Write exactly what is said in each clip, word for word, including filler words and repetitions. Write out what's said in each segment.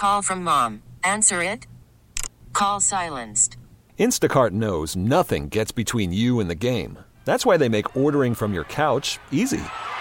Call from mom. Answer it. Call silenced. Instacart knows nothing gets between you and the game. That's why they make ordering from your couch easy.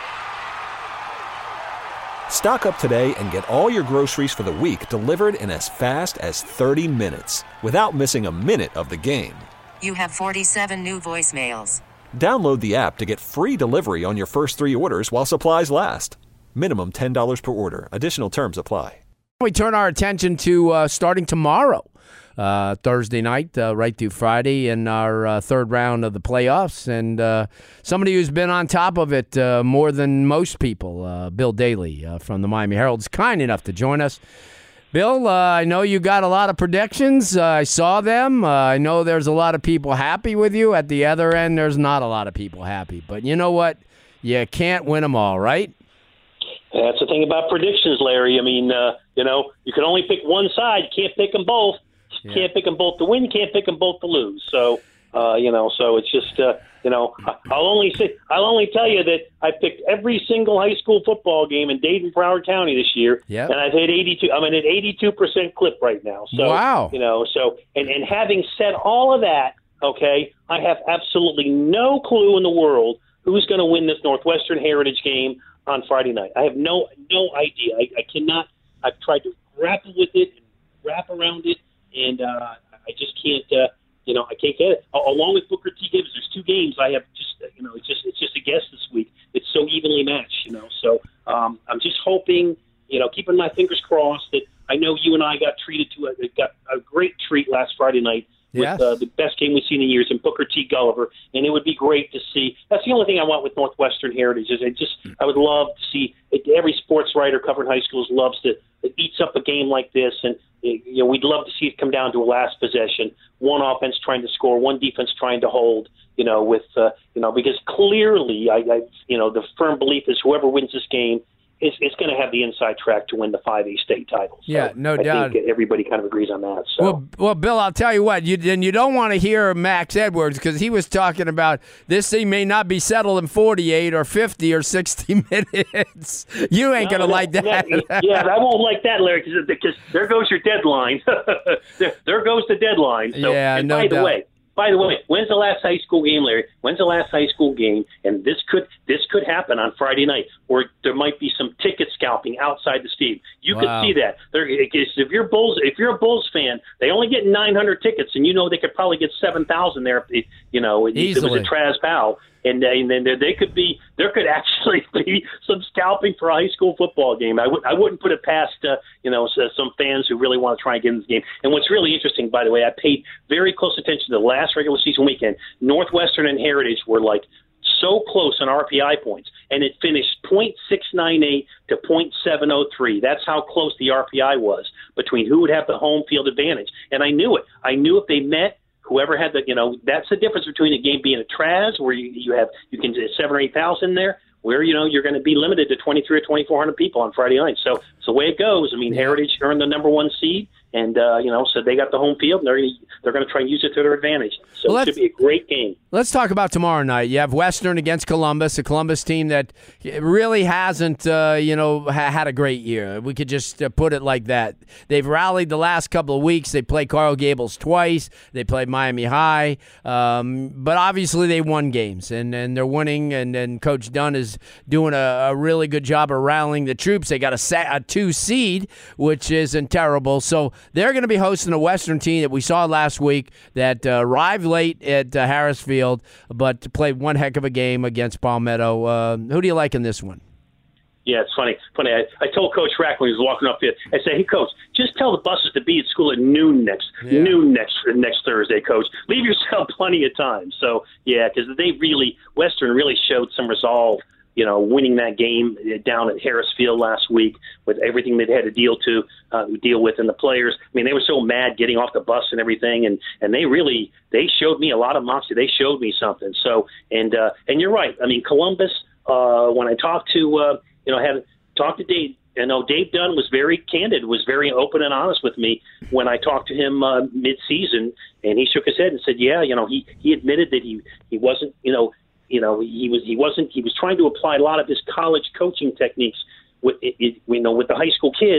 Stock up today and get all your groceries for the week delivered in as fast as thirty minutes without missing a minute of the game. You have forty-seven new voicemails. Download the app to get free delivery on your first three orders while supplies last. Minimum ten dollars per order. Additional terms apply. We turn our attention to uh, starting tomorrow, uh, Thursday night, uh, right through Friday, in our uh, third round of the playoffs. And uh, somebody who's been on top of it uh, more than most people, uh, Bill Daly uh, from the Miami Herald, is kind enough to join us. Bill, uh, I know you got a lot of predictions. Uh, I saw them. Uh, I know there's a lot of people happy with you. At the other end, there's not a lot of people happy. But you know what? You can't win them all, right? That's the thing about predictions, Larry. I mean, uh, you know, you can only pick one side. You can't pick them both. You yeah. can't pick them both to win. You can't pick them both to lose. So, uh, you know, so it's just, uh, you know, I'll only say, I'll only tell you that I picked every single high school football game in Dayton, Broward County this year, yep. and I've hit eighty-two. I'm at an eighty-two percent clip right now. So, wow. You know, so and and having said all of that, okay, I have absolutely no clue in the world who's going to win this Northwestern Heritage game on Friday night. I have no no idea. I, I cannot. I've tried to grapple with it and wrap around it, and uh, I just can't. Uh, you know, I can't get it. Along with Booker T. Gibbs, there's two games I have just. You know, it's just it's just a guess this week. It's so evenly matched. You know, so um, I'm just hoping. You know, keeping my fingers crossed that I know you and I got treated to a got a great treat last Friday night. Yes. With uh, the best game we've seen in years in Booker T. Gulliver, and it would be great to see. That's the only thing I want with Northwestern Heritage is I just I would love to see it, every sports writer covering high schools loves to it eats up a game like this, and you know we'd love to see it come down to a last possession, one offense trying to score, one defense trying to hold. You know, with uh, you know because clearly I, I you know the firm belief is whoever wins this game. It's, it's going to have the inside track to win the five A state title. So yeah, no I doubt. think everybody kind of agrees on that. So. Well, well, Bill, I'll tell you what. You and you don't want to hear Max Edwards because he was talking about this thing may not be settled in forty-eight or fifty or sixty minutes. You ain't no, going to like that. that. Yeah, I won't like that, Larry, because there goes your deadline. there, there goes the deadline. So, yeah, and no by doubt. the way. By the way, when's the last high school game, Larry? When's the last high school game? And this could this could happen on Friday night, where there might be some ticket scalping outside the stadium. You wow. could see that. There, if you're Bulls, if you're a Bulls fan, they only get nine hundred tickets, and you know they could probably get seven thousand there. If, you know, if it was a Traz Bow, and and then they could be there could actually be some scalping for a high school football game. I would I wouldn't put it past uh, you know some fans who really want to try and get in this game. And what's really interesting, by the way, I paid very close attention to the last regular season weekend. Northwestern and Heritage were like so close on R P I points, and it finished point six nine eight to point seven oh three. That's how close the R P I was between who would have the home field advantage. And I knew it. I knew if they met, whoever had the, you know, that's the difference between a game being a Traz, where you, you have, you can get seven or eight thousand there, where, you know, you're going to be limited to twenty-three or twenty-four hundred people on Friday night. So it's the way it goes. I mean, Heritage earned the number one seed, and, uh, you know, so they got the home field, and they're going to, they're going to try and use it to their advantage. So well, it should be a great game. Let's talk about tomorrow night. You have Western against Columbus, a Columbus team that really hasn't, uh, you know, ha- had a great year. We could just uh, put it like that. They've rallied the last couple of weeks. They played Coral Gables twice. They played Miami High. Um, but obviously they won games, and, and they're winning, and, and Coach Dunn is doing a, a really good job of rallying the troops. They got a, sa- a two seed, which isn't terrible. So they're going to be hosting a Western team that we saw last week that uh, arrived late at uh, Harris Field, but played one heck of a game against Palmetto. Uh, who do you like in this one? Yeah, it's funny. Funny. I, I told Coach Rack when he was walking up here, I said, "Hey, Coach, just tell the buses to be at school at noon next yeah. noon next next Thursday, Coach. Leave yourself plenty of time." So yeah, because they really Western really showed some resolve. You know, winning that game down at Harris Field last week with everything they'd had to deal to uh, deal with, and the players. I mean, they were so mad getting off the bus and everything, and, and they really they showed me a lot of moxie. They showed me something. So and uh, and you're right. I mean, Columbus. Uh, when I talked to uh, you know had talked to Dave, you know Dave Dunn was very candid, was very open and honest with me when I talked to him uh, mid-season, and he shook his head and said, "Yeah, you know, he he admitted that he he wasn't you know." You know, he was he wasn't he was trying to apply a lot of his college coaching techniques with it, it, you know with the high school kids,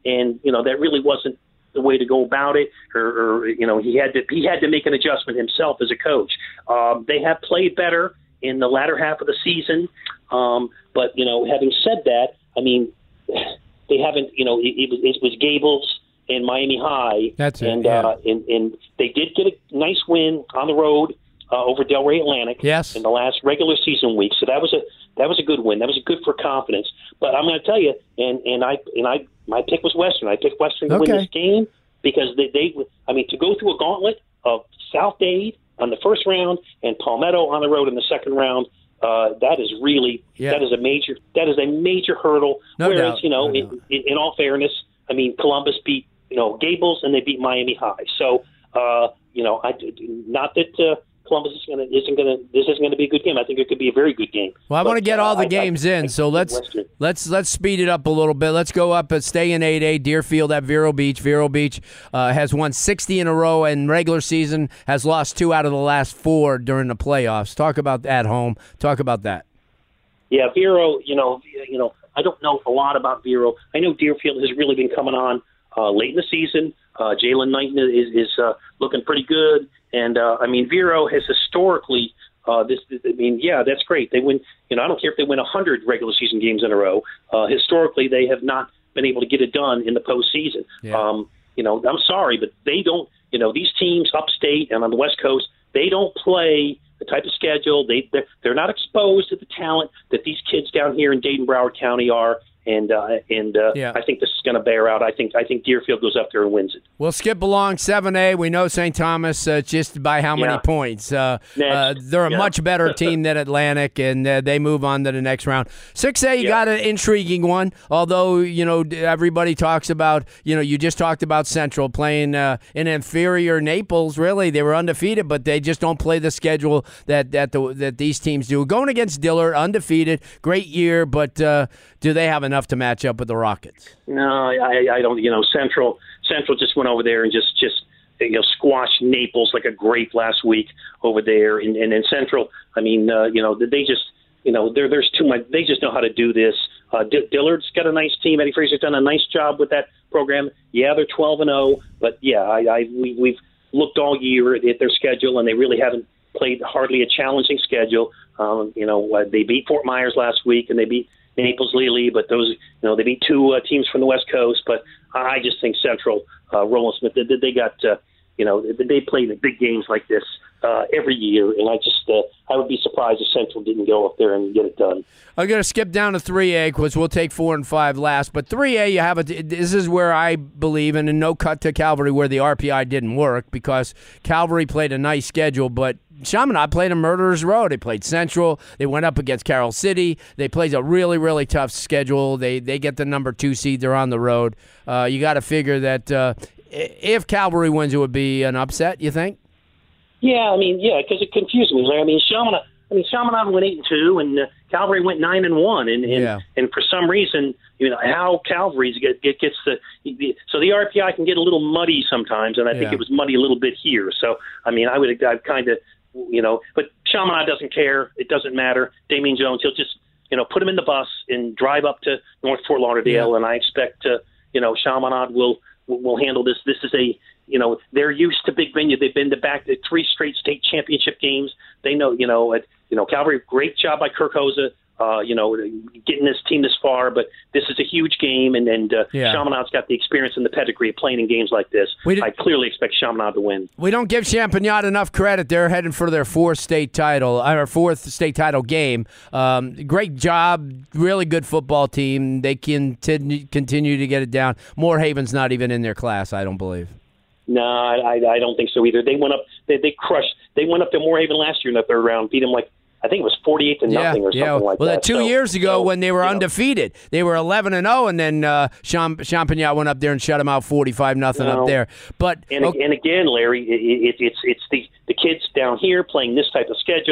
and you know that really wasn't the way to go about it, or, or you know he had to he had to make an adjustment himself as a coach. Um, they have played better in the latter half of the season, um, but you know, having said that, I mean, they haven't. You know, it, it, was, it was Gables and Miami High. That's it. And, yeah. uh, and and they did get a nice win on the road uh, over Delray Atlantic. Yes. In the last regular season week, so that was a that was a good win. That was good for confidence. But I'm going to tell you, and and I and I my pick was Western. I picked Western to okay. win this game because they, they I mean to go through a gauntlet of South Dade on the first round and Palmetto on the road in the second round. Uh, that is really yeah. that is a major that is a major hurdle. No Whereas doubt. you know, no in, in, in all fairness, I mean Columbus beat you know Gables and they beat Miami High. So uh, you know, I not that uh, Columbus is gonna isn't gonna this isn't gonna be a good game. I think it could be a very good game. Well, I want to get all the uh, games I, I, in, I so let's Western. let's let's speed it up a little bit. Let's go up and stay in eight A. Deerfield at Vero Beach. Vero Beach uh, has won sixty in a row in regular season. Has lost two out of the last four during the playoffs. Talk about at home. Talk about that. Yeah, Vero. You know, you know, I don't know a lot about Vero. I know Deerfield has really been coming on uh, late in the season. Uh, Jalen Knighton is is uh, looking pretty good. And, uh, I mean, Vero has historically, uh, this. I mean, yeah, that's great. They win, you know, I don't care if they win one hundred regular season games in a row. Uh, historically, they have not been able to get it done in the postseason. Yeah. Um, you know, I'm sorry, but they don't, you know, these teams upstate and on the West Coast, they don't play the type of schedule. They, they're, they're not exposed to the talent that these kids down here in Dade and Broward County are. And uh, and uh, yeah. I think this is going to bear out. I think I think Deerfield goes up there and wins it. We'll skip along seven A. We know Saint Thomas uh, just by how many Yeah. points. Uh, uh, they're a Yeah. much better team than Atlantic, and uh, they move on to the next round. six A, you Yeah. got an intriguing one. Although you know everybody talks about, you know, you just talked about Central playing uh, an inferior Naples. Really, they were undefeated, but they just don't play the schedule that that the, that these teams do. Going against Dillard, undefeated, great year, but uh, do they have enough to match up with the Rockets? No, I, I don't. You know, Central Central just went over there and just just you know squashed Naples like a grape last week over there. And and in Central, I mean, uh, you know, they just you know there there's too much. They just know how to do this. Uh, D- Dillard's got a nice team. Eddie Fraser's done a nice job with that program. Yeah, they're twelve and zero, but yeah, I, I we, we've looked all year at their schedule, and they really haven't played hardly a challenging schedule. Um, you know, uh, they beat Fort Myers last week, and they beat Naples Lely, but those, you know, they beat two uh, teams from the West Coast. But I just think Central, uh, Roland Smith, they, they got, uh, you know, they play the big games like this uh, every year, and I just, uh, I would be surprised if Central didn't go up there and get it done. I'm going to skip down to three A because we'll take four and five last. But three A, you have a. This is where I believe in, and no cut to Calvary where the R P I didn't work because Calvary played a nice schedule, but Chaminade played a murderer's row. They played Central. They went up against Carroll City. They played a really, really tough schedule. They they get the number two seed. They're on the road. Uh, you got to figure that uh, if Calvary wins, it would be an upset, you think? Yeah, I mean, yeah, because it confused me. Like, I mean, Chaminade, I mean, Chaminade went eight and two, and uh, Calvary went nine and one, and and, Yeah. and for some reason, you know, how Calvary's get, get gets the so the R P I can get a little muddy sometimes, and I think Yeah. it was muddy a little bit here. So, I mean, I would I've kind of, you know, but Chaminade doesn't care. It doesn't matter. Damian Jones, he'll just, you know, put him in the bus and drive up to North Fort Lauderdale, Yeah. and I expect, uh, you know, Chaminade will will handle this. This is a You know, they're used to big venue. They've been to back to three straight state championship games. They know, you know, at, you know, Calvary, great job by Kirk Hosa, uh, you know, getting this team this far. But this is a huge game, and, and uh, Yeah. Chaminade's got the experience and the pedigree of playing in games like this. We did- I clearly expect Chaminade to win. We don't give Champagnat enough credit. They're heading for their fourth state title, or fourth state title game. Um, great job, really good football team. They can t- continue to get it down. Moorhaven's not even in their class, I don't believe. No, I, I don't think so either. They went up, they, they crushed. They went up to Moorhaven last year in the third round, beat them like I think it was forty-eight to nothing or something yeah. like well, that. Two so, years ago so, when they were you know, undefeated, they were eleven and zero, and then uh, Champ- Champagnat went up there and shut them out forty-five nothing No. up there. But And, okay. and again, Larry, it, it, it's it's the, the kids down here playing this type of schedule.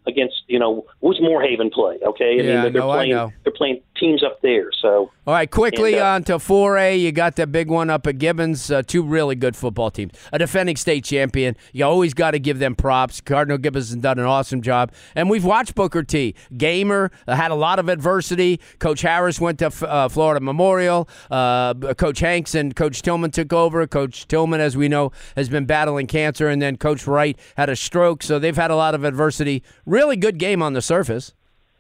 against, you know, who's Moorhaven play? Okay, I yeah, mean they're, no, playing I know. they're playing teams up there. So all right, quickly and, uh, on to four A. You got the big one up at Gibbons. Uh, two really good football teams. A defending state champion. You always got to give them props. Cardinal Gibbons has done an awesome job. And we've watched Booker T. Gamer, uh, had a lot of adversity. Coach Harris went to uh, Florida Memorial. Uh, Coach Hanks and Coach Tillman took over. Coach Tillman, as we know, has been battling cancer. And then Coach Wright had a stroke. So they've had a lot of adversity. Really good game on the surface.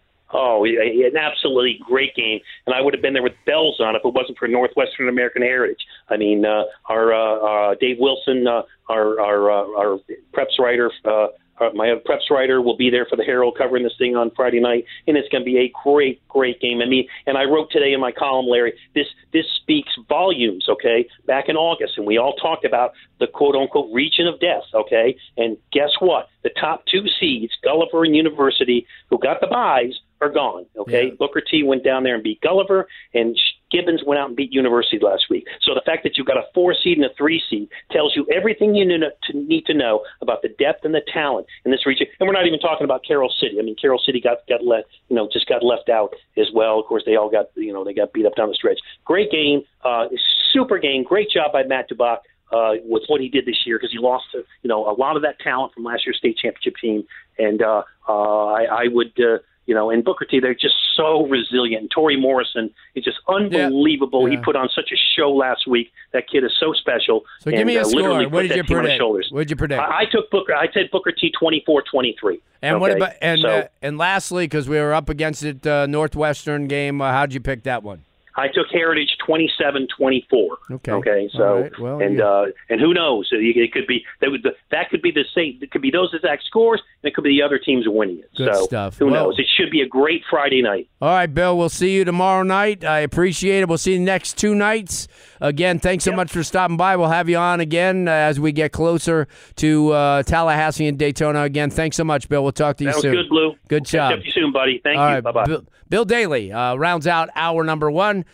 Oh, an absolutely great game, and I would have been there with bells on if it wasn't for Northwestern American Heritage. I mean, uh, our uh, uh, Dave Wilson, uh, our our, uh, our preps writer, uh, my preps writer, will be there for the Herald covering this thing on Friday night, and it's going to be a great, great game. I mean, and I wrote today in my column, Larry, this this speaks volumes. Okay, back in August, and we all talked about the quote unquote region of death. Okay, and guess what? The top two seeds, Gulliver and University, who got the byes, are gone. Okay, yeah. Booker T went down there and beat Gulliver, and Gibbons went out and beat University last week. So the fact that you've got a four seed and a three seed tells you everything you need to know about the depth and the talent in this region. And we're not even talking about Carroll City. I mean, Carroll City got got let you know just got left out as well. Of course, they all got you know they got beat up down the stretch. Great game, uh, super game. Great job by Matt Dubach. Uh, with what he did this year, because he lost, uh, you know, a lot of that talent from last year's state championship team, and uh, uh, I, I would, uh, you know, and Booker T, they're just so resilient. And Torrey Morrison is just unbelievable. Yeah. Yeah. He put on such a show last week. That kid is so special. So give and, me a uh, score. What did you predict? What did you predict? I, I took Booker. I said Booker T twenty-four twenty-three. And okay? what about and so, uh, and lastly, because we were up against it, uh, Northwestern game. Uh, how'd you pick that one? I took Heritage twenty-seven twenty-four. Okay. Okay. So All right. Well, and yeah. uh, and who knows? It could be that would that could be the same. It could be those exact scores, and it could be the other teams winning it. Good so stuff. Who Well, knows? It should be a great Friday night. All right, Bill. We'll see you tomorrow night. I appreciate it. We'll see you next two nights. Again, thanks so Yep. much for stopping by. We'll have you on again uh, as we get closer to uh, Tallahassee and Daytona. Again, thanks so much, Bill. We'll talk to you That was soon. good, Blue. Good Catch job. up to you soon, buddy. Thank All you. right, Bye bye. Bill, Bill Daly uh, rounds out hour number one.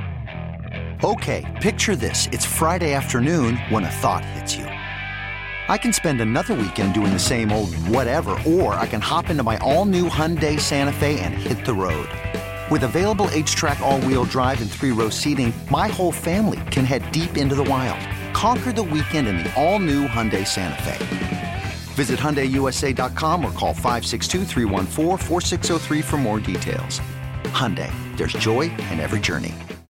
Okay, picture this. It's Friday afternoon when a thought hits you. I can spend another weekend doing the same old whatever, or I can hop into my all-new Hyundai Santa Fe and hit the road. With available H-Track all-wheel drive and three-row seating, my whole family can head deep into the wild. Conquer the weekend in the all-new Hyundai Santa Fe. Visit Hyundai U S A dot com or call five six two, three one four, four six zero three for more details. Hyundai, there's joy in every journey.